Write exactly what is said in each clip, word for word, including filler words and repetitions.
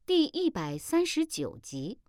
第一百三十九集。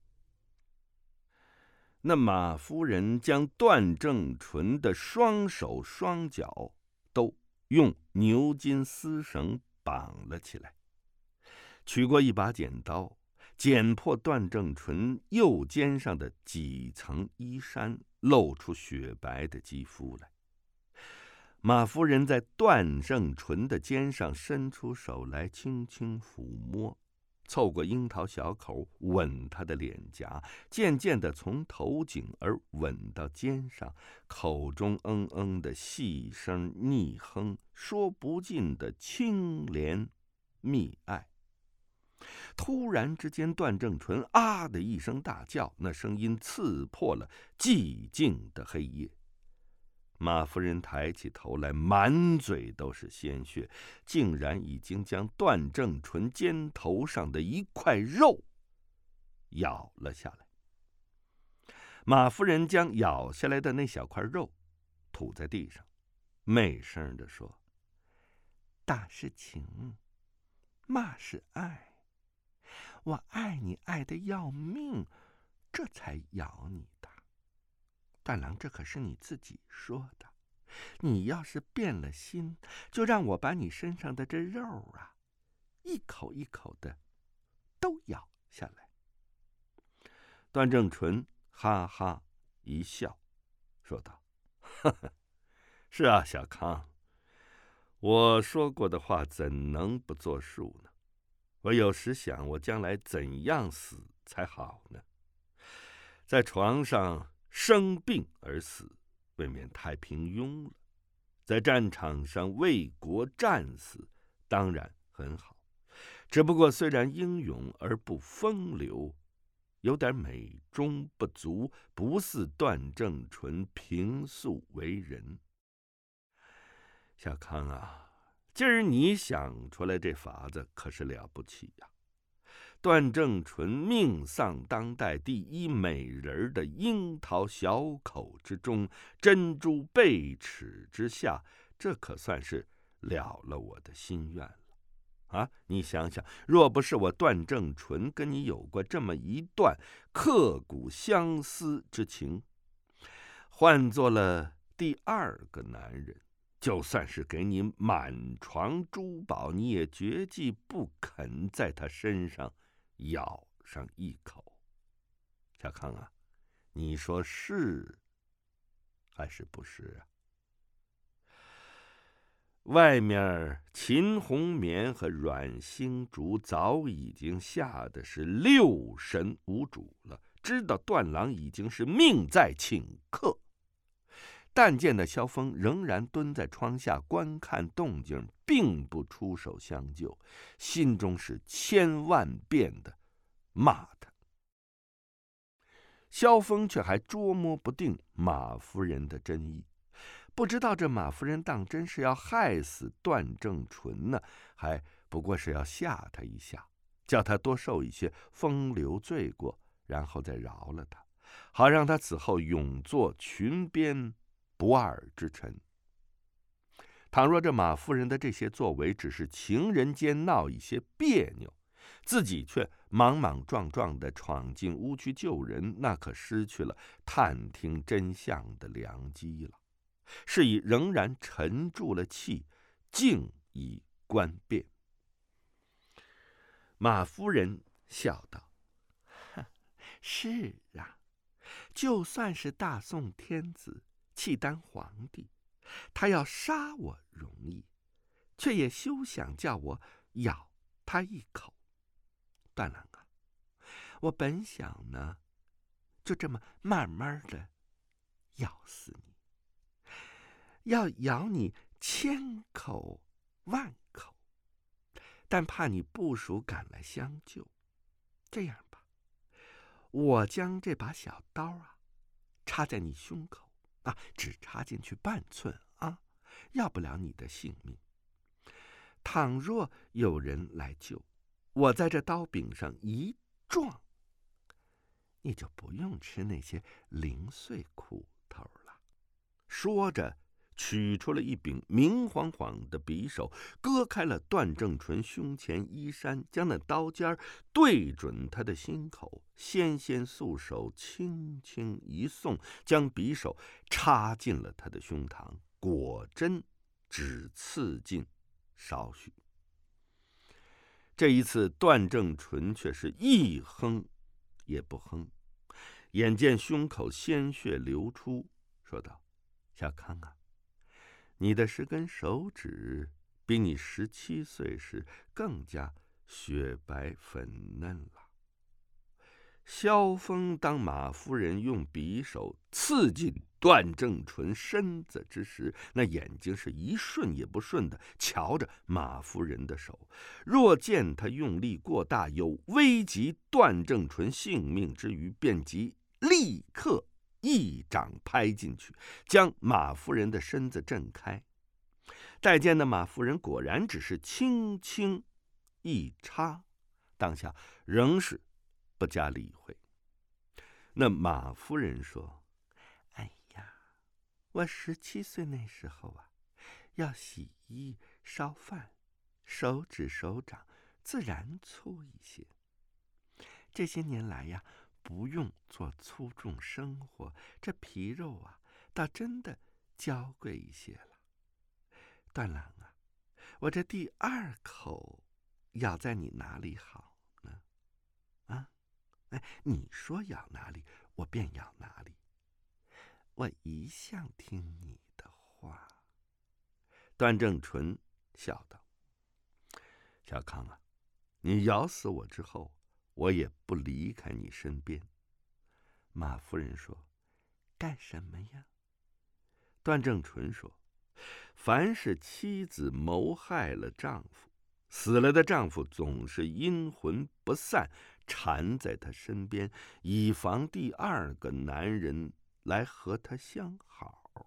那马夫人将段正淳的双手双脚都用牛筋丝绳绑了起来，取过一把剪刀，剪破段正淳右肩上的几层衣衫，露出雪白的肌肤来。马夫人在段正淳的肩上伸出手来，轻轻抚摸，凑过樱桃小口吻他的脸颊，渐渐地从头颈而吻到肩上，口中嗯嗯的细声腻哼，说不尽的清怜蜜爱。突然之间，段正淳啊的一声大叫，那声音刺破了寂静的黑夜。马夫人抬起头来，满嘴都是鲜血，竟然已经将段正淳肩头上的一块肉咬了下来。马夫人将咬下来的那小块肉吐在地上，媚声地说：“大是情，骂是爱，我爱你爱得要命，这才咬你的。段郎，这可是你自己说的，你要是变了心，就让我把你身上的这肉啊，一口一口的都咬下来。”段正淳哈哈一笑，说道：“呵呵，是啊，小康，我说过的话怎能不作数呢？我有时想，我将来怎样死才好呢？在床上生病而死，未免太平庸了；在战场上为国战死，当然很好。只不过虽然英勇而不风流，有点美中不足，不似段正淳平素为人。小康啊，今儿你想出来这法子可是了不起呀！段正淳命丧当代第一美人的樱桃小口之中，珍珠贝齿之下，这可算是了了我的心愿了啊！你想想，若不是我段正淳跟你有过这么一段刻骨相思之情，换做了第二个男人，就算是给你满床珠宝，你也绝技不肯在他身上咬上一口。小康啊，你说是还是不是啊？外面秦红棉和阮星竹早已经吓得是六神无主了，知道段郎已经是命在顷刻。但见那萧峰仍然蹲在窗下观看动静，并不出手相救，心中是千万遍的骂他。萧峰却还捉摸不定马夫人的真意，不知道这马夫人当真是要害死段正淳呢，还不过是要吓他一下，叫他多受一些风流罪过，然后再饶了他，好让他此后永做裙边不二之臣。倘若这马夫人的这些作为只是情人间闹一些别扭，自己却莽莽撞撞地闯进屋去救人，那可失去了探听真相的良机了。是以仍然沉住了气，静以观变。马夫人笑道：“是啊，就算是大宋天子契丹皇帝，他要杀我容易，却也休想叫我咬他一口。段郎啊，我本想呢，就这么慢慢的咬死你，要咬你千口万口，但怕你部属赶来相救。这样吧，我将这把小刀啊插在你胸口啊，只插进去半寸啊，要不了你的性命。倘若有人来救，我在这刀柄上一撞，你就不用吃那些零碎苦头了。”说着取出了一柄明晃晃的匕首，割开了段正淳胸前衣衫，将那刀尖对准他的心口，纤纤素手轻轻一送，将匕首插进了他的胸膛，果真只刺进少许。这一次，段正淳却是一哼也不哼，眼见胸口鲜血流出，说道：“小康啊，你的十根手指比你十七岁时更加雪白粉嫩了。”萧峰当马夫人用匕首刺进段正淳身子之时，那眼睛是一瞬也不瞬的瞧着马夫人的手，若见他用力过大，有危及段正淳性命之余，便即立刻一掌拍进去，将马夫人的身子震开。待见的马夫人果然只是轻轻一插，当下仍是不加理会。那马夫人说：“哎呀，我十七岁那时候啊，要洗衣烧饭，手指手掌自然粗一些。这些年来呀，不用做粗重生活，这皮肉啊，倒真的娇贵一些了。段郎啊，我这第二口咬在你哪里好呢？啊？哎，你说咬哪里，我便咬哪里。我一向听你的话。”段正淳笑道：“小康啊，你咬死我之后，我也不离开你身边。”马夫人说：“干什么呀？”段正淳说：“凡是妻子谋害了丈夫，死了的丈夫总是阴魂不散，缠在他身边，以防第二个男人来和他相好。”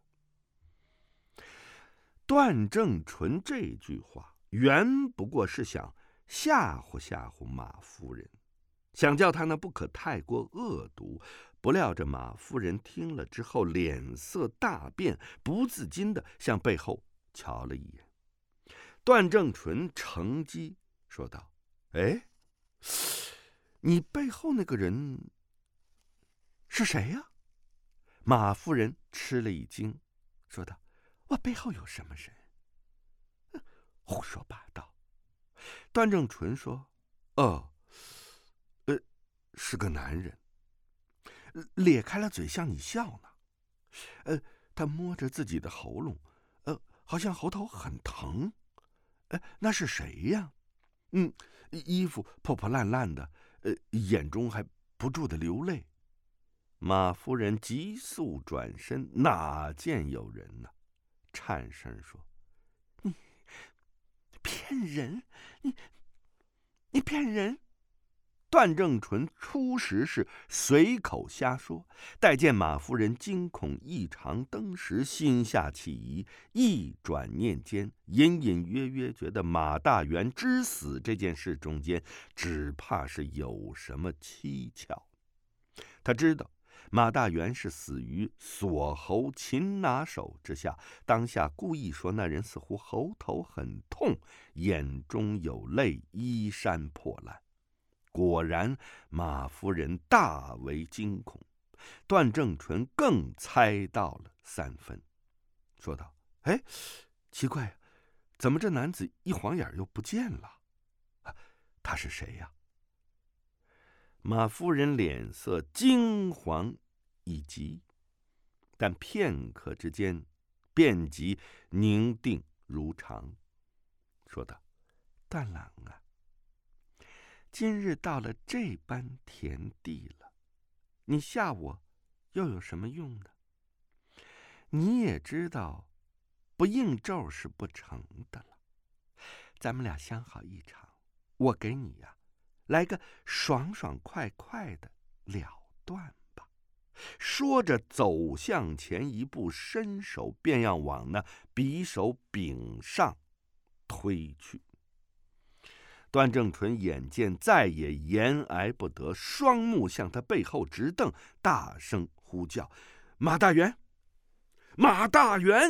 段正淳这句话原不过是想吓唬吓唬马夫人，想叫他那不可太过恶毒。不料这马夫人听了之后，脸色大变，不自禁地向背后瞧了一眼。段正淳乘机说道：“哎，你背后那个人是谁呀？”马夫人吃了一惊，说道：“我背后有什么人？胡说八道。”段正淳说：“哦，呃，是个男人，咧开了嘴向你笑呢。呃，他摸着自己的喉咙，呃，好像喉头很疼。呃，那是谁呀？嗯，衣服破破烂烂的，呃，眼中还不住的流泪。”马夫人急速转身，哪见有人呢？颤声说：“你骗人！你你骗人！”段正淳初时是随口瞎说，待见马夫人惊恐异常，登时心下起疑，一转念间，隐隐约约觉得马大元之死这件事中间，只怕是有什么蹊跷。他知道马大元是死于锁喉擒拿手之下，当下故意说那人似乎喉头很痛，眼中有泪，衣衫破烂。果然，马夫人大为惊恐，段正淳更猜到了三分，说道：“哎，奇怪，怎么这男子一晃眼又不见了？啊，他是谁呀？”马夫人脸色惊惶以极，但片刻之间便即宁定如常，说道：“段郎啊，今日到了这般田地了，你吓我又有什么用呢？你也知道不应咒是不成的了。咱们俩相好一场，我给你呀、啊、来个爽爽快快的了断吧。”说着走向前一步，伸手便要往那匕首柄上推去。段正淳眼见再也延挨不得，双目向他背后直瞪，大声呼叫：“马大元，马大元，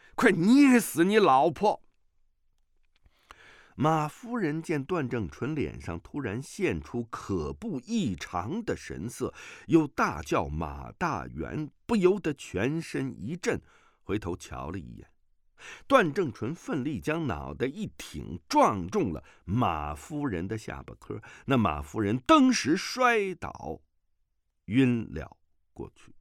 快捏死你老婆！”马夫人见段正淳脸上突然现出可怖异常的神色，又大叫马大元，不由得全身一震，回头瞧了一眼。段正淳奋力将脑袋一挺，撞中了马夫人的下巴颏，那马夫人登时摔倒，晕了过去。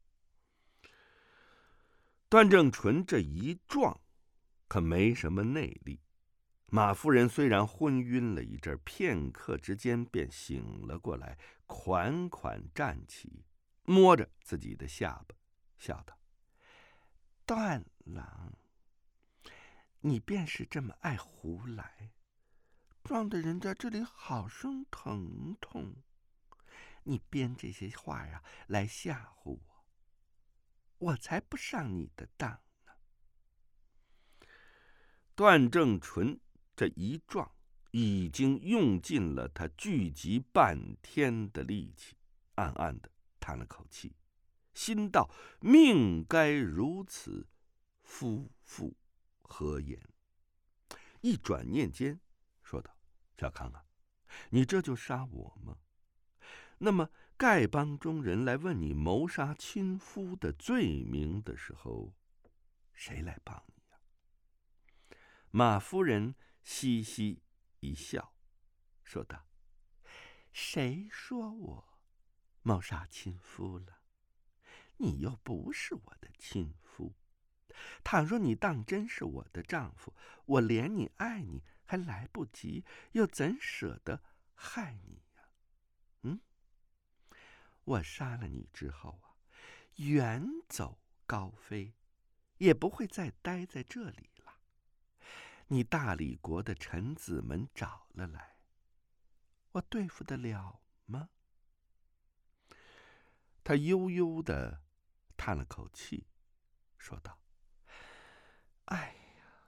段正淳这一撞可没什么内力，马夫人虽然昏晕了一阵，片刻之间便醒了过来，款款站起，摸着自己的下巴，笑道：“段郎，你便是这么爱胡来，撞得人家这里好生疼痛。你编这些话呀，来吓唬我，我才不上你的当呢。”段正淳这一撞，已经用尽了他聚集半天的力气，暗暗的叹了口气，心道：命该如此，夫妇何言？一转念间，说道：“小康啊，你这就杀我吗？那么丐帮中人来问你谋杀亲夫的罪名的时候，谁来帮你呀？”马夫人嘻嘻一笑，说道：“谁说我谋杀亲夫了？你又不是我的亲夫。倘若你当真是我的丈夫，我怜你爱你还来不及，又怎舍得害你呀？嗯，我杀了你之后啊，远走高飞，也不会再待在这里了。你大理国的臣子们找了来，我对付得了吗？”他悠悠地叹了口气，说道：“哎呀，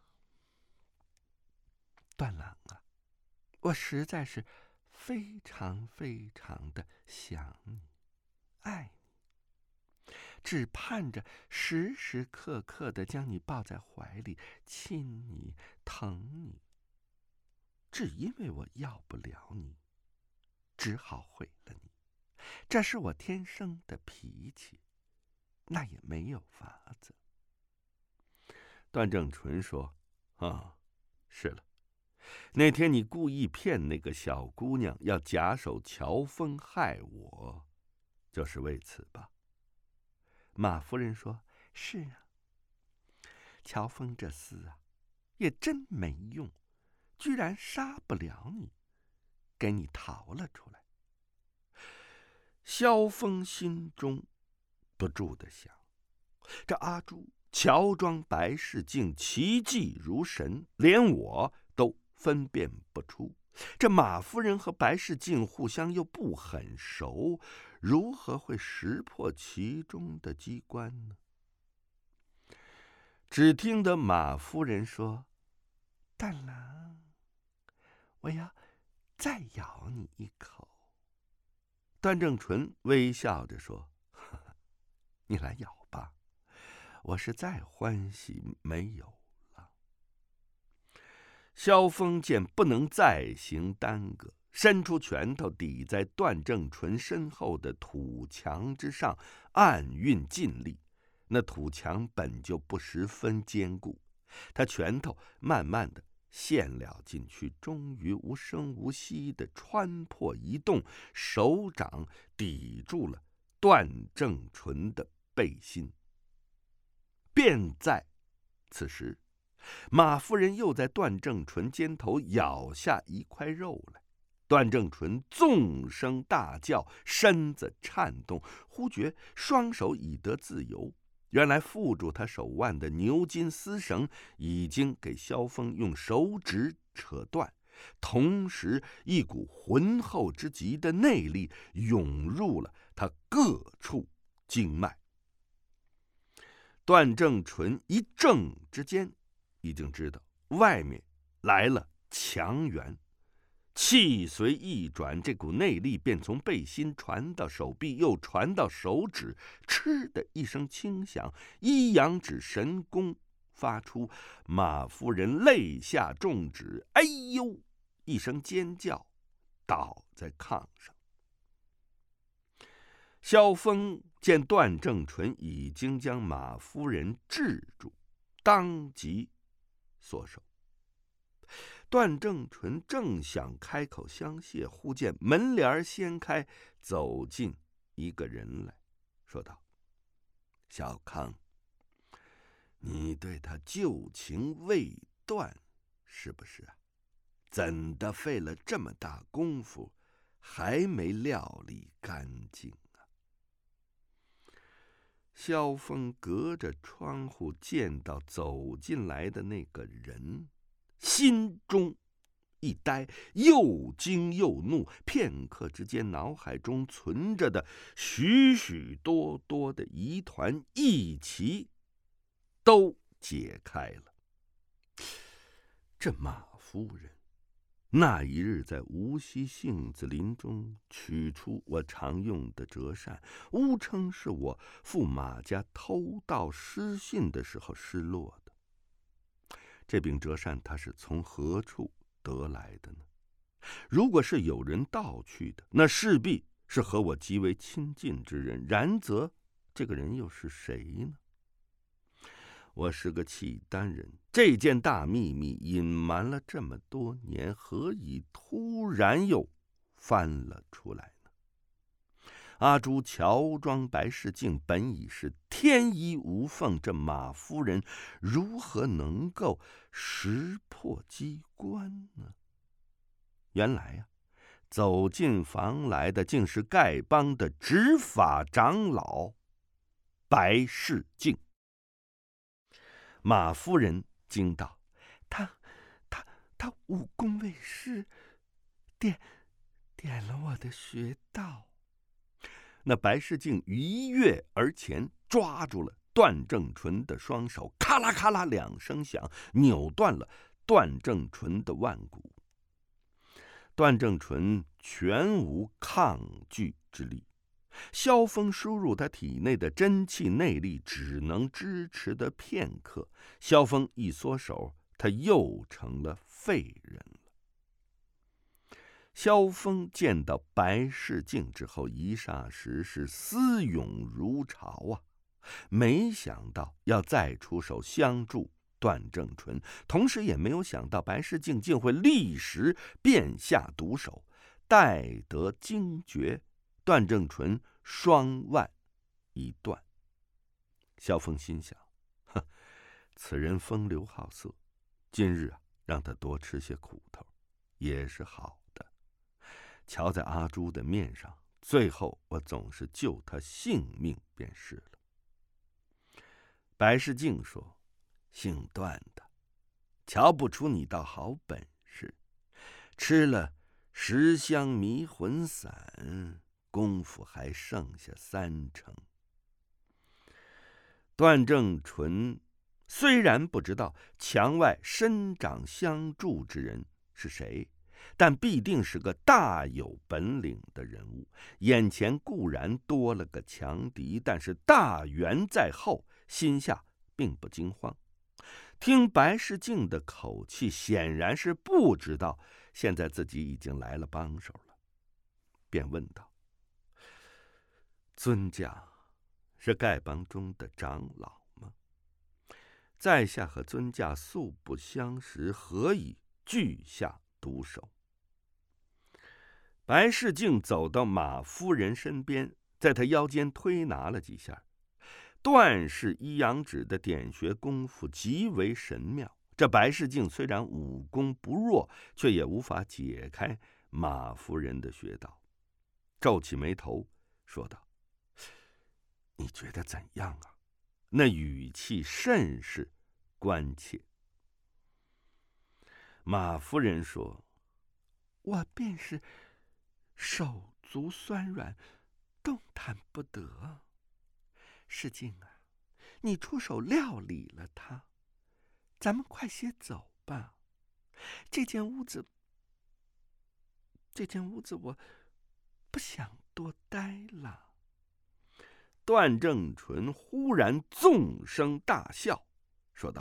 段郎啊，我实在是非常非常的想你，爱你，只盼着时时刻刻的将你抱在怀里，亲你，疼你。只因为我要不了你，只好毁了你。这是我天生的脾气，那也没有法子。”段正淳说：“啊，是了，那天你故意骗那个小姑娘，要假手乔峰害我，就是为此吧？”马夫人说：“是啊，乔峰这厮啊，也真没用，居然杀不了你，给你逃了出来。”萧峰心中不住的想：这阿朱乔装白事竟奇迹如神，连我都分辨不出。这马夫人和白世静互相又不很熟，如何会识破其中的机关呢？只听得马夫人说：“段郎，我要再咬你一口。”段正淳微笑着说：“呵呵，你来咬吧，我是再欢喜没有了。”萧峰见不能再行耽搁，伸出拳头抵在段正淳身后的土墙之上，暗运劲力。那土墙本就不十分坚固，他拳头慢慢的陷了进去，终于无声无息地穿破一洞，手掌抵住了段正淳的背心。便在此时，马夫人又在段正淳肩头咬下一块肉来。段正淳纵声大叫，身子颤动，忽觉双手已得自由。原来缚住他手腕的牛筋丝绳已经给萧峰用手指扯断，同时一股浑厚之极的内力涌入了他各处经脉。段正淳一怔之间，已经知道外面来了强援，气随一转，这股内力便从背心传到手臂，又传到手指，嗤的一声轻响，一阳指神功发出马夫人泪下重指，哎呦一声尖叫，倒在炕上。萧峰见段正淳已经将马夫人制住，当即缩手。段正淳正想开口相谢，忽见门帘掀开，走进一个人来，说道：“小康，你对他旧情未断，是不是啊？怎的费了这么大功夫，还没料理干净啊？”萧峰隔着窗户见到走进来的那个人，心中一呆，又惊又怒，片刻之间，脑海中存着的许许多多的疑团一齐都解开了。这马夫人那一日在无锡杏子林中取出我常用的折扇，误称是我赴马家偷盗失信的时候失落的。这柄折扇它是从何处得来的呢？如果是有人盗去的，那势必是和我极为亲近之人，然则这个人又是谁呢？我是个契丹人，这件大秘密隐瞒了这么多年，何以突然又翻了出来呢？阿朱乔装白世镜，本已是天衣无缝，这马夫人如何能够识破机关呢？原来呀、啊，走进房来的竟是丐帮的执法长老白世镜。马夫人惊道：“他他他武功未失，点点了我的穴道。”那白世镜一跃而前，抓住了段正淳的双手，咔啦咔啦两声响，扭断了段正淳的腕骨。段正淳全无抗拒之力，萧峰输入他体内的真气内力只能支持的片刻，萧峰一缩手，他又成了废人了。萧峰见到白世镜之后，一霎时是思涌如潮啊！没想到要再出手相助段正淳，同时也没有想到白世镜竟会立时便下毒手，待得惊觉，段正淳双腕已断。萧峰心想：哼，此人风流好色，今日啊，让他多吃些苦头，也是好的。瞧在阿朱的面上，最后我总是救他性命便是了。白世镜说：“姓段的，瞧不出你倒好本事，吃了十香迷魂散，功夫还剩下三成。”段正淳虽然不知道墙外伸掌相助之人是谁，但必定是个大有本领的人物。眼前固然多了个强敌，但是大援在后，心下并不惊慌。听白世镜的口气，显然是不知道现在自己已经来了帮手了，便问道：“尊驾是丐帮中的长老吗？在下和尊驾素不相识，何以拒下毒手？”白世镜走到马夫人身边，在她腰间推拿了几下。段氏一阳指的点穴功夫极为神妙，这白世镜虽然武功不弱，却也无法解开马夫人的穴道，皱起眉头说道：“你觉得怎样啊？”那语气甚是关切。马夫人说：“我便是手足酸软，动弹不得。世镜啊，你出手料理了他，咱们快些走吧。这间屋子，这间屋子我不想多待了。”段正淳忽然纵声大笑，说道：“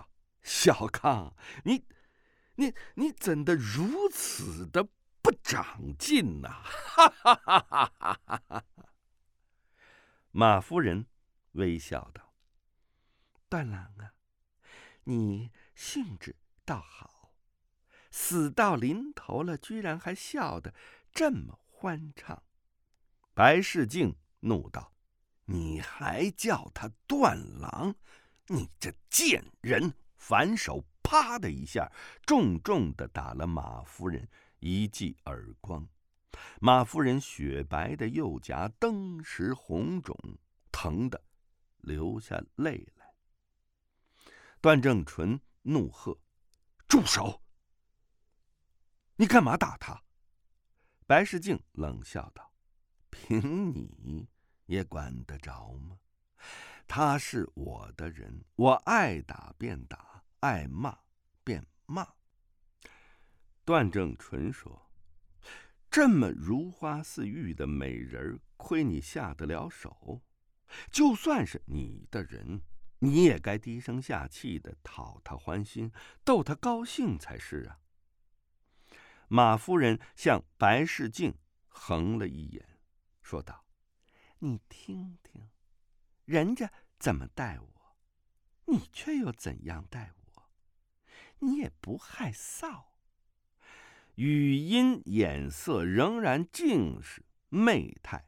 小康，你你你怎的如此的不长进呐、啊？哈哈哈哈哈哈！马夫人微笑道：“段郎啊，你兴致倒好，死到临头了，居然还笑得这么欢畅。”白世敬怒道：“你还叫他段郎？你这贱人！”反手啪的一下，重重的打了马夫人一记耳光。马夫人雪白的右颊登时红肿，疼得流下泪来。段正淳怒喝：“住手！你干嘛打他？”白世敬冷笑道：“凭你也管得着吗？他是我的人，我爱打便打，爱骂便骂。”段正淳说：“这么如花似玉的美人，亏你下得了手？就算是你的人，你也该低声下气的讨他欢心，逗他高兴才是啊。”马夫人向白世敬横了一眼，说道：“你听听，人家怎么待我，你却又怎样待我？你也不害臊。”语音眼色仍然尽是媚态。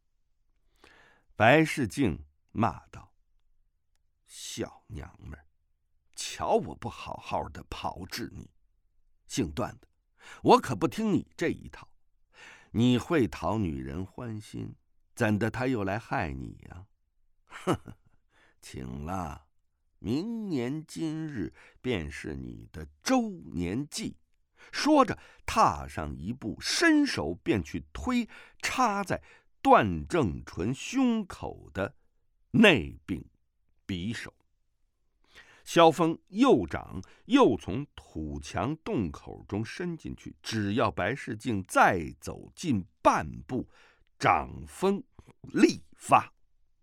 白世敬骂道：“小娘们儿，瞧我不好好的炮制你！姓段的，我可不听你这一套。你会讨女人欢心，怎的他又来害你呀？呵呵，请了，明年今日便是你的周年祭。”说着，踏上一步，伸手便去推插在段正淳胸口的那柄匕首。萧峰右掌又从土墙洞口中伸进去，只要白世敬再走近半步，掌风立发。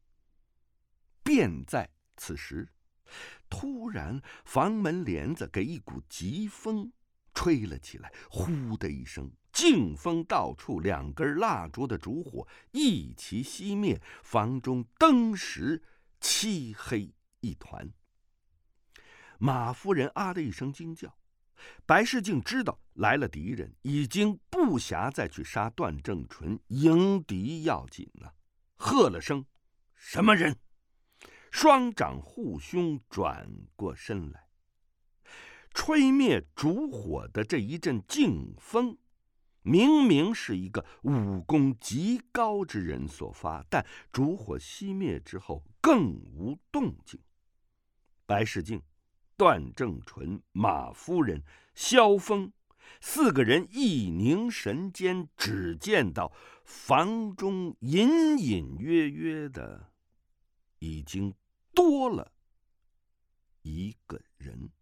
便在此时，突然房门帘子给一股疾风吹了起来，呼的一声，劲风到处，两根蜡烛的烛火一齐熄灭，房中登时漆黑一团。马夫人啊的一声惊叫，白世敬知道来了敌人，已经不暇再去杀段正淳，迎敌要紧了，喝了声：“什么人？”双掌护胸，转过身来。吹灭烛火的这一阵劲风，明明是一个武功极高之人所发，但烛火熄灭之后更无动静。白世敬、段正淳、马夫人、萧峰四个人一凝神间，只见到房中隐隐约约的已经多了一个人。